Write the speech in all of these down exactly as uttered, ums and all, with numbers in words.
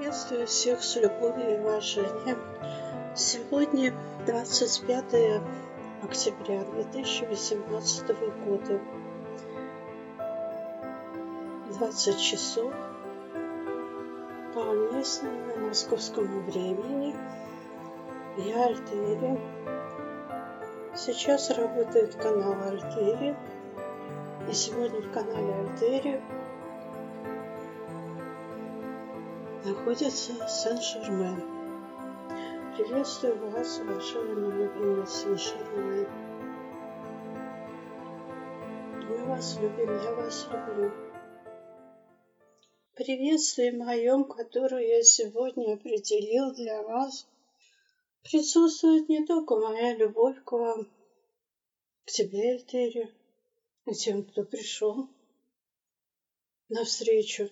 Приветствую всех с любовью и уважением. Сегодня двадцать пятое октября две тысячи восемнадцатого года. двадцать часов по местному московскому времени. Я Альтери. Сейчас работает канал Альтери. И сегодня в канале Альтери находится Сен-Жермен. Приветствую вас, уважаемый любимый Сен-Жермен. Мы вас любим, я вас люблю. В приветствии моем, которое я сегодня определил для вас, присутствует не только моя любовь к вам, к тебе, Альтери, и тем, кто пришел навстречу,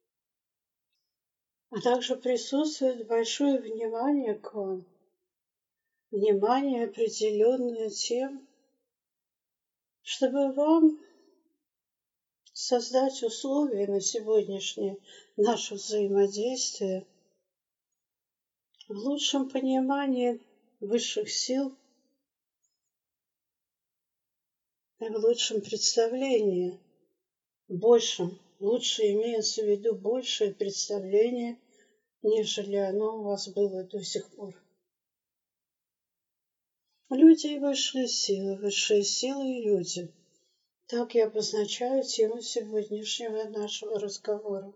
а также присутствует большое внимание к вам. Внимание, определенное тем, чтобы вам создать условия на сегодняшнее наше взаимодействие в лучшем понимании высших сил и в лучшем представлении, большем, лучше имеется в виду большее представление, нежели оно у вас было до сих пор. Люди и высшие силы, высшие силы и люди. Так я обозначаю тему сегодняшнего нашего разговора.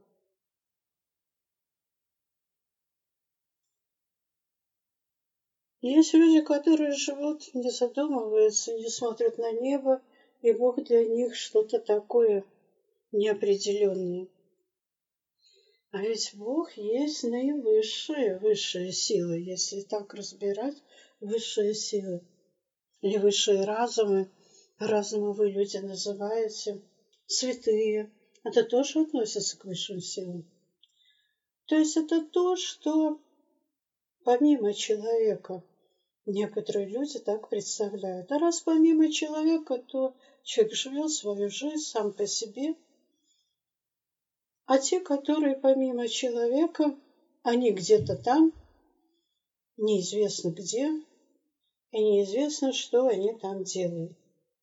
Есть люди, которые живут, не задумываются, не смотрят на небо, и Бог для них что-то такое неопределенное. А ведь Бог есть наивысшие, высшие силы, если так разбирать высшие силы. Или высшие разумы, по-разному вы, люди, называете, святые. Это тоже относится к высшим силам. То есть это то, что помимо человека некоторые люди так представляют. А раз помимо человека, то человек живет свою жизнь сам по себе. А те, которые помимо человека, они где-то там, неизвестно где, и неизвестно, что они там делают.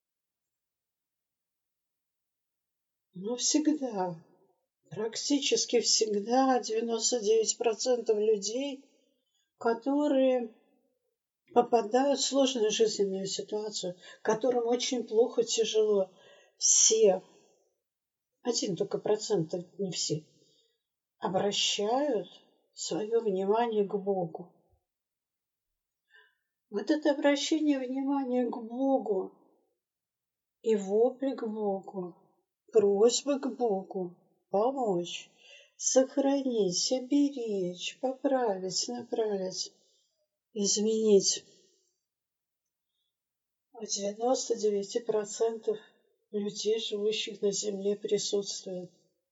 Но всегда, практически всегда девяносто девять процентов людей, которые попадают в сложную жизненную ситуацию, которым очень плохо, тяжело, все, один только процент, не все, обращают свое внимание к Богу. Вот это обращение внимания к Богу и вопли к Богу, просьбы к Богу помочь, сохранить, оберечь, поправить, направить, изменить. У девяноста девяти процентов людей, живущих на земле, присутствует.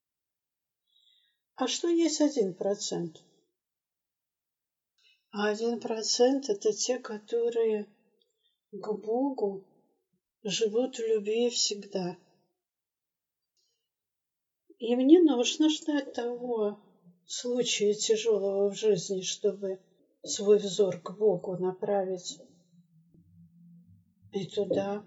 А что есть один процент? А один процент – это те, которые к Богу живут в любви всегда. И мне нужно ждать того случая тяжелого в жизни, чтобы свой взор к Богу направить и туда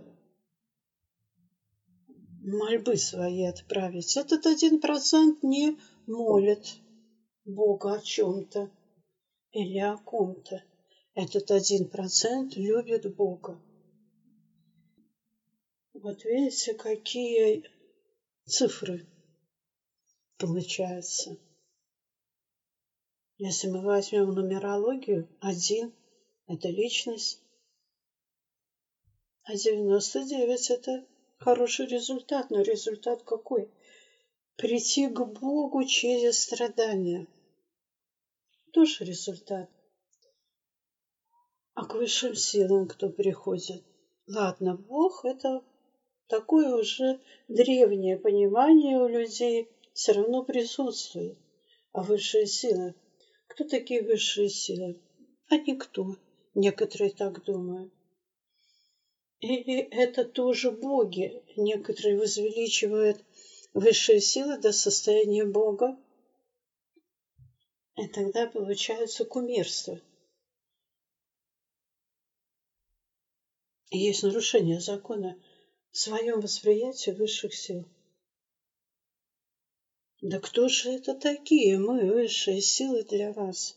мольбы свои отправить. Этот один процент не молит Бога о чем-то или о ком-то. Этот один процент любит Бога. Вот видите, какие цифры получаются. Если мы возьмем нумерологию, один – это личность, а девяносто девять – это хороший результат. Но результат какой? Прийти к Богу через страдания. Тоже результат. А к высшим силам кто приходит? Ладно, Бог – это такое уже древнее понимание у людей, все равно присутствует. А высшие силы? Кто такие высшие силы? А никто. Некоторые так думают. Или это тоже боги? Некоторые возвеличивают высшие силы до состояния Бога. И тогда получается кумирство. И есть нарушение закона в своем восприятии высших сил. Да кто же это такие мы, высшие силы для вас?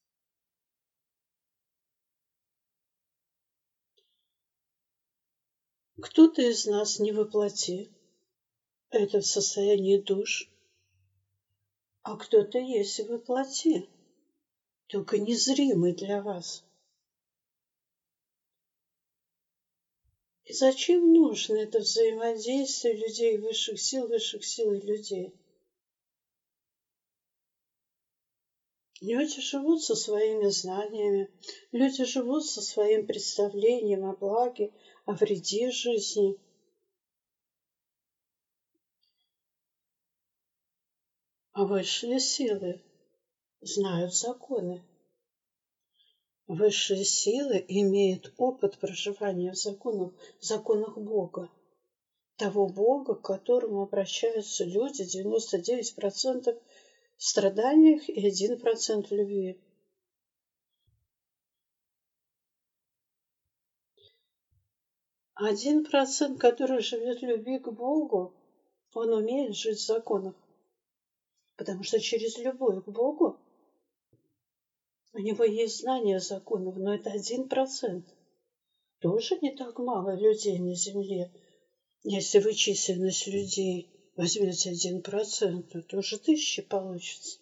Кто-то из нас не воплоти, это в состоянии душ, а кто-то есть воплоти, только незримый для вас. И зачем нужно это взаимодействие людей высших сил, высших сил и людей? Люди живут со своими знаниями, люди живут со своим представлением о благе, о вреде жизни. А высшие силы знают законы. Высшие силы имеют опыт проживания в законах, в законах Бога. Того Бога, к которому обращаются люди, девяносто девять процентов в страданиях и один процент в любви. Один процент, который живет в любви к Богу, он умеет жить в законах. Потому что через любовь к Богу у него есть знание законов, но это один процент. Тоже не так мало людей на Земле. Если вы численность людей возьмете один процент, то тоже тысячи получится.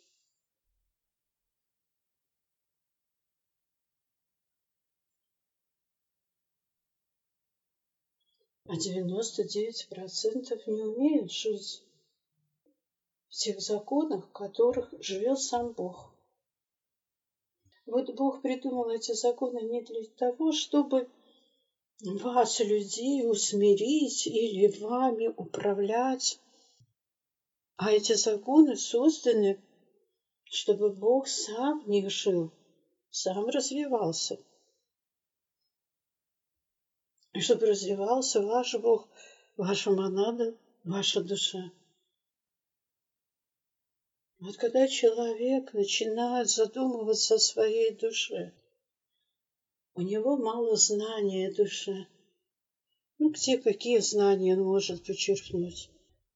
А девяносто девять процентов не умеют жить в тех законах, в которых живет сам Бог. Вот Бог придумал эти законы не для того, чтобы вас, людей, усмирить или вами управлять. А эти законы созданы, чтобы Бог сам в них жил, сам развивался. И чтобы развивался ваш Бог, ваша монада, ваша душа. Вот когда человек начинает задумываться о своей душе, у него мало знания о душе. Ну, где какие знания он может почерпнуть?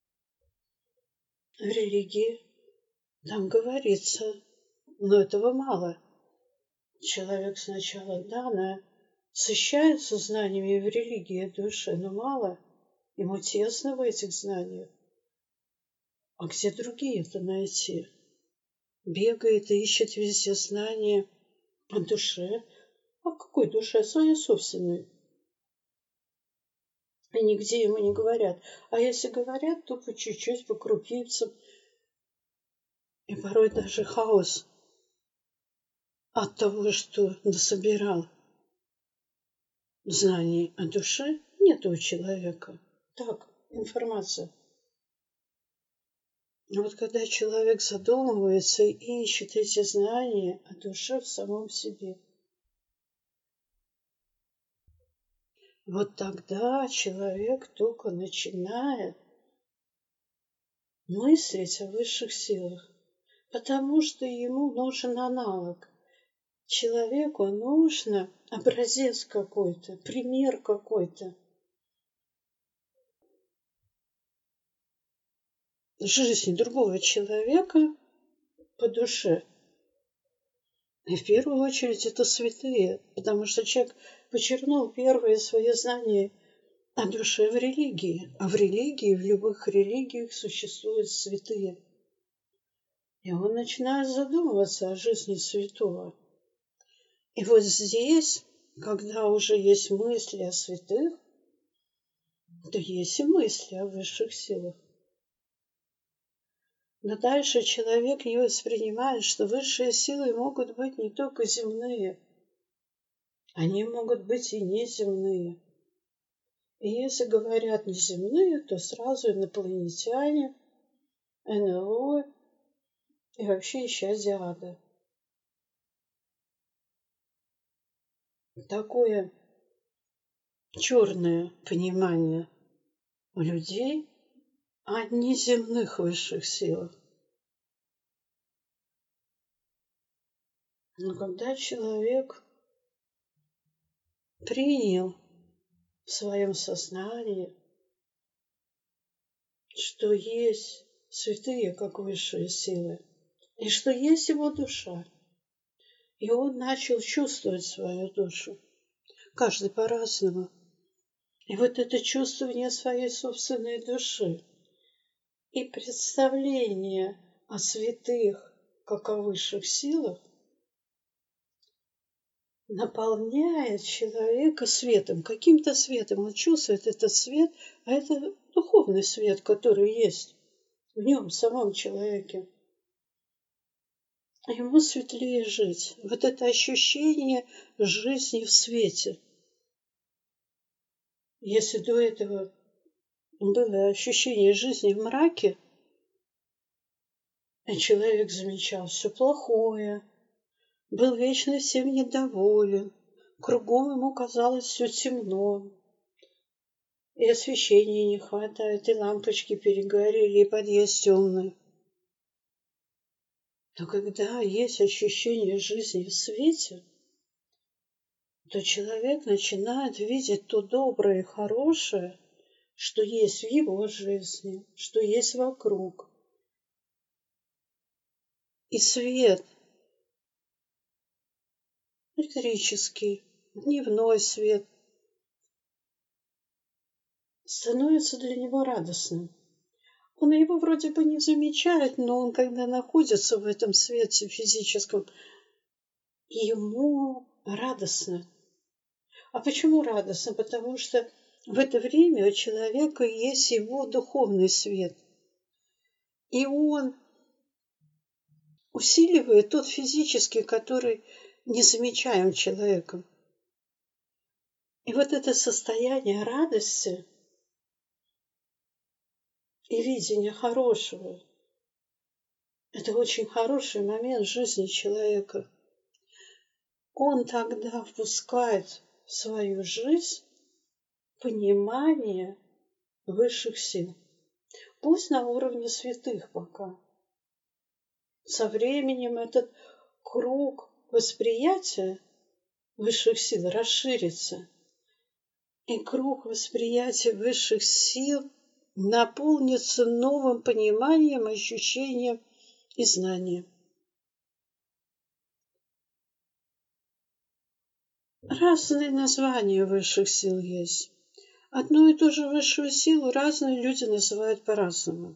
В религии там говорится, но этого мало. Человек сначала, да, насыщается знаниями в религии души, но мало. Ему тесно в этих знаниях. А где другие-то найти? Бегает и ищет везде знания о душе. А какой душе? Своей собственной. И нигде ему не говорят. А если говорят, то по чуть-чуть, по крупицам. И порой даже хаос от того, что насобирал знаний о душе, нет у человека. Так, информация. Но вот когда человек задумывается и ищет эти знания о душе в самом себе, вот тогда человек только начинает мыслить о высших силах, потому что ему нужен аналог. Человеку нужно образец какой-то, пример какой-то. Жизни другого человека по душе. И в первую очередь это святые, потому что человек почерпнул первые свои знания о душе в религии. А в религии, в любых религиях существуют святые. И он начинает задумываться о жизни святого. И вот здесь, когда уже есть мысли о святых, то есть и мысли о высших силах. Но дальше человек не воспринимает, что высшие силы могут быть не только земные, они могут быть и неземные. И если говорят неземные, то сразу инопланетяне, эн эл о и вообще исчадие ада. Такое черное понимание у людей о неземных высших силах. Но когда человек принял в своем сознании, что есть святые, как высшие силы, и что есть его душа, и он начал чувствовать свою душу, каждый по-разному. И вот это чувствование своей собственной души и представление о святых, как о высших силах, наполняет человека светом, каким-то светом. Он чувствует этот свет, а это духовный свет, который есть в нем, в самом человеке. Ему светлее жить. Вот это ощущение жизни в свете. Если до этого было ощущение жизни в мраке, и человек замечал все плохое, был вечно всем недоволен, кругом ему казалось все темно, и освещения не хватает, и лампочки перегорели, и подъезд темный. Но когда есть ощущение жизни в свете, то человек начинает видеть то доброе и хорошее, что есть в его жизни, что есть вокруг. И свет электрический, дневной свет становится для него радостным. Он его вроде бы не замечает, но он, когда находится в этом свете физическом, ему радостно. А почему радостно? Потому что в это время у человека есть его духовный свет. И он усиливает тот физический, который не замечаем человеком. И вот это состояние радости и видения хорошего – это очень хороший момент в жизни человека. Он тогда впускает в свою жизнь понимание высших сил. Пусть на уровне святых пока. Со временем этот круг восприятия высших сил расширится. И круг восприятия высших сил наполнится новым пониманием, ощущением и знанием. Разные названия высших сил есть. Одну и ту же высшую силу разные люди называют по-разному.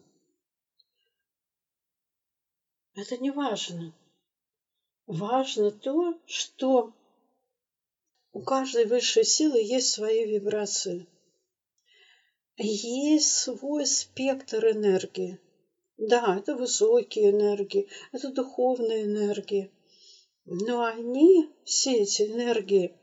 Это не важно. Важно то, что у каждой высшей силы есть свои вибрации. Есть свой спектр энергии. Да, это высокие энергии, это духовные энергии. Но они, все эти энергии,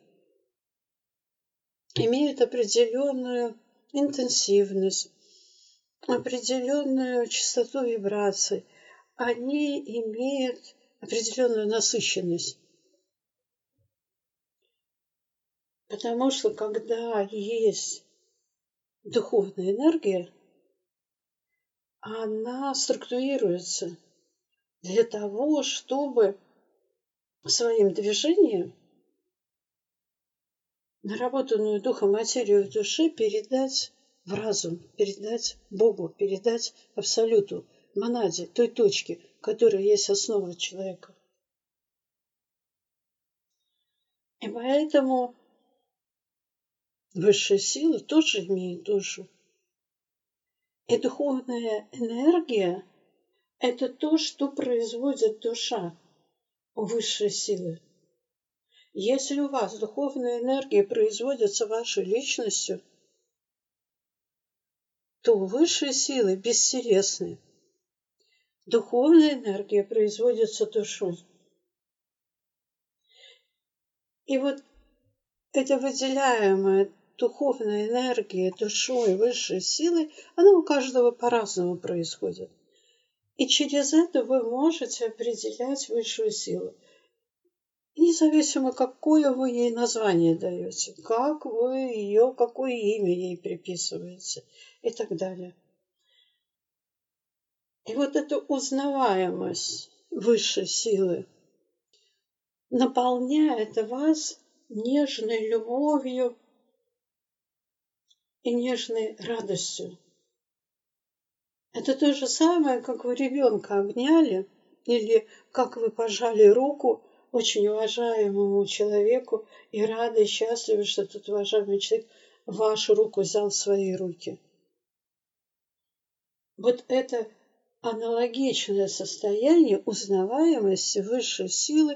имеют определенную интенсивность, определенную частоту вибраций. Они имеют определенную насыщенность. Потому что когда есть духовная энергия, она структурируется для того, чтобы своим движением наработанную духом материю в душе передать в разум, передать Богу, передать Абсолюту, монаде, той точке, которая есть основа человека. И поэтому высшие силы тоже имеют душу. И духовная энергия – это то, что производит душа у высшей силы. Если у вас духовная энергия производится вашей личностью, то высшие силы бестелесны. Духовная энергия производится душой. И вот эта выделяемая духовная энергия душой высшей силы, она у каждого по-разному происходит. И через это вы можете определять высшую силу. Независимо, какое вы ей название даете, как вы ее, какое имя ей приписываете и так далее. И вот эта узнаваемость высшей силы наполняет вас нежной любовью и нежной радостью. Это то же самое, как вы ребенка обняли или как вы пожали руку очень уважаемому человеку и рады и счастливы, что этот уважаемый человек вашу руку взял в свои руки. Вот это аналогичное состояние узнаваемости высшей силы,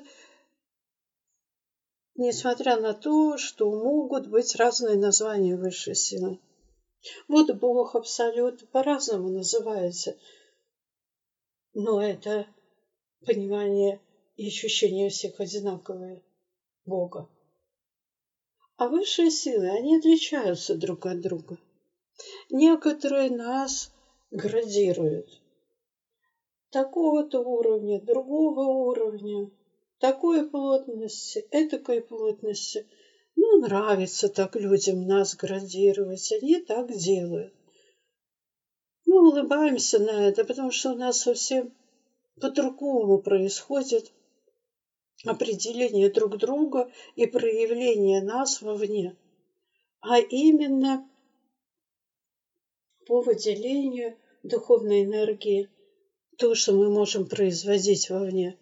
несмотря на то, что могут быть разные названия высшей силы. Вот Бог, Абсолют, по-разному называется, но это понимание и ощущение всех одинаковые Бога. А высшие силы, они отличаются друг от друга. Некоторые нас градируют. Такого-то уровня, другого уровня, такой плотности, этакой плотности. Ну, нравится так людям нас градировать, они так делают. Мы улыбаемся на это, потому что у нас совсем по-другому происходит определение друг друга и проявление нас вовне. А именно по выделению духовной энергии, то, что мы можем производить вовне.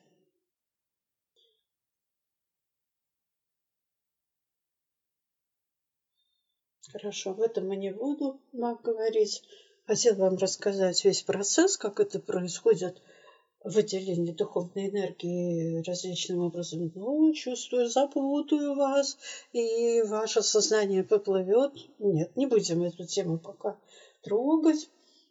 Хорошо, об этом я не буду вам говорить. Хотела вам рассказать весь процесс, как это происходит, выделение духовной энергии различным образом. Но чувствую, запутаю вас, и ваше сознание поплывет. Нет, не будем эту тему пока трогать.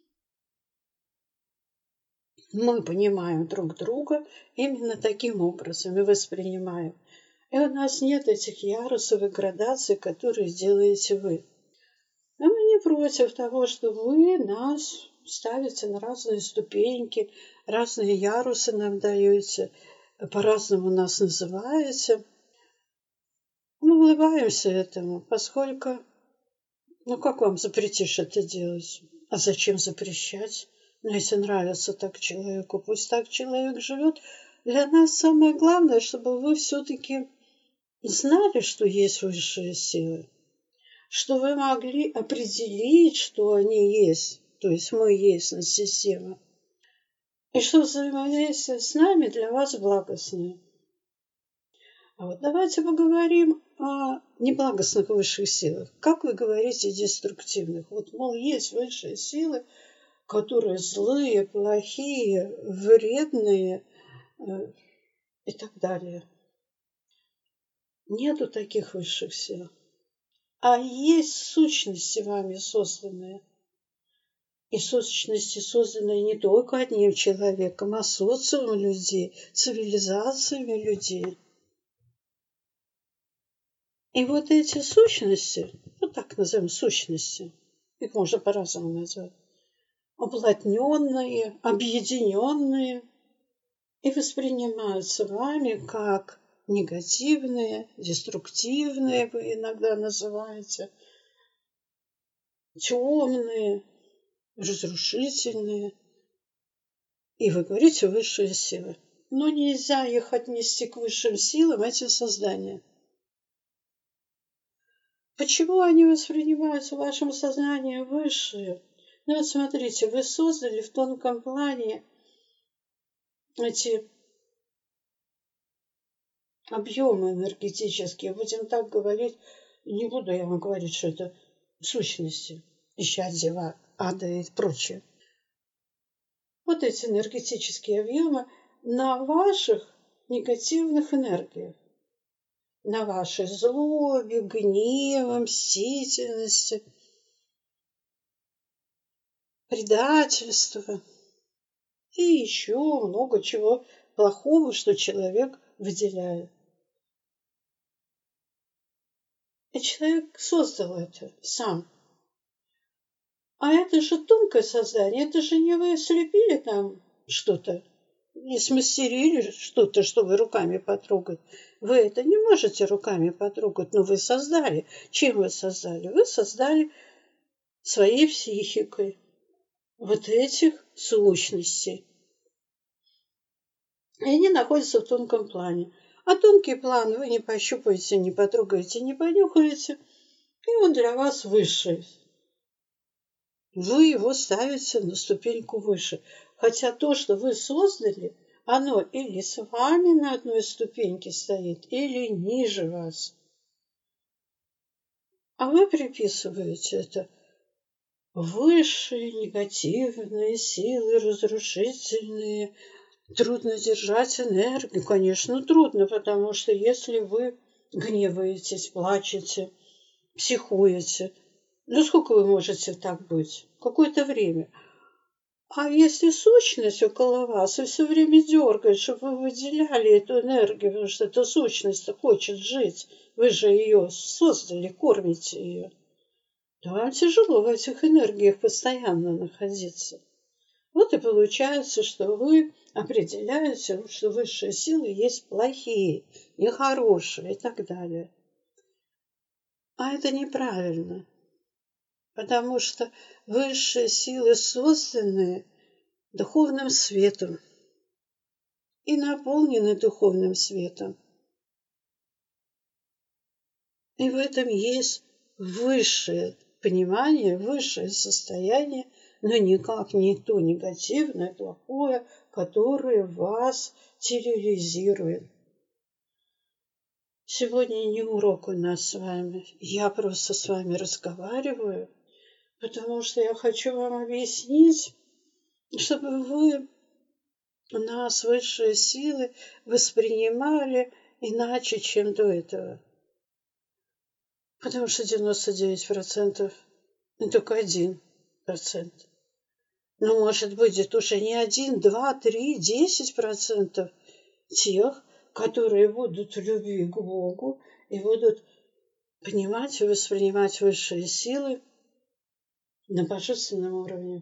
Мы понимаем друг друга именно таким образом и воспринимаем. И у нас нет этих ярусов и градаций, которые делаете вы. Но мы не против того, что вы нас ставите на разные ступеньки, разные ярусы нам даете, по-разному нас называете. Мы улыбаемся этому, поскольку, ну как вам запретишь это делать? А зачем запрещать? Но если нравится так человеку, пусть так человек живет. Для нас самое главное, чтобы вы все-таки знали, что есть высшие силы, что вы могли определить, что они есть, то есть мы есть на система, и что взаимодействие с нами для вас благостное. А вот давайте поговорим о неблагостных высших силах. Как вы говорите, деструктивных? Вот, мол, есть высшие силы, которые злые, плохие, вредные э, и так далее. Нету таких высших сил. А есть сущности вами созданные. И сущности, созданные не только одним человеком, а социумом людей, цивилизациями людей. И вот эти сущности, вот так назовем сущности, их можно по-разному назвать, уплотненные, объединенные и воспринимаются вами как негативные, деструктивные, вы иногда называете, темные, разрушительные. И вы говорите высшие силы. Но нельзя их отнести к высшим силам, эти создания. Почему они воспринимаются в вашем сознании высшие? Ну вот смотрите, вы создали в тонком плане эти объемы энергетические. Будем так говорить, не буду я вам говорить, что это сущности, исчадья, ада и прочее. Вот эти энергетические объемы на ваших негативных энергиях, на вашей злобе, гневе, мстительности, предательство и еще много чего плохого, что человек выделяет. И человек создал это сам. А это же тонкое создание, это же не вы слепили там что-то, не смастерили что-то, чтобы руками потрогать. Вы это не можете руками потрогать, но вы создали. Чем вы создали? Вы создали своей психикой вот этих сущностей. И они находятся в тонком плане. А тонкий план вы не пощупаете, не потрогаете, не понюхаете, и он для вас высший. Вы его ставите на ступеньку выше. Хотя то, что вы создали, оно или с вами на одной ступеньке стоит, или ниже вас. А вы приписываете это высшие негативные силы, разрушительные. Трудно держать энергию. Конечно, трудно, потому что если вы гневаетесь, плачете, психуете, ну сколько вы можете так быть? Какое-то время. А если сущность около вас и все время дергает, чтобы вы выделяли эту энергию, потому что эта сущность хочет жить, вы же ее создали, кормите ее, то вам тяжело в этих энергиях постоянно находиться. Вот и получается, что вы определяете, что высшие силы есть плохие, нехорошие и так далее. А это неправильно, потому что высшие силы созданы духовным светом и наполнены духовным светом. И в этом есть высшее понимание, высшее состояние, но никак не то негативное, плохое, которое вас терроризирует. Сегодня не урок у нас с вами. Я просто с вами разговариваю, потому что я хочу вам объяснить, чтобы вы нас, высшие силы, воспринимали иначе, чем до этого. Потому что девяносто девять процентов и только один процент. Но, может быть, это уже не один, два, три, десять процентов тех, которые будут в любви к Богу и будут понимать и воспринимать высшие силы на божественном уровне.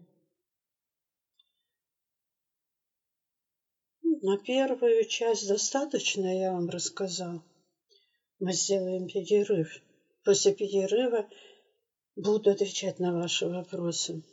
На первую часть достаточно я вам рассказал. Мы сделаем перерыв. После перерыва буду отвечать на ваши вопросы.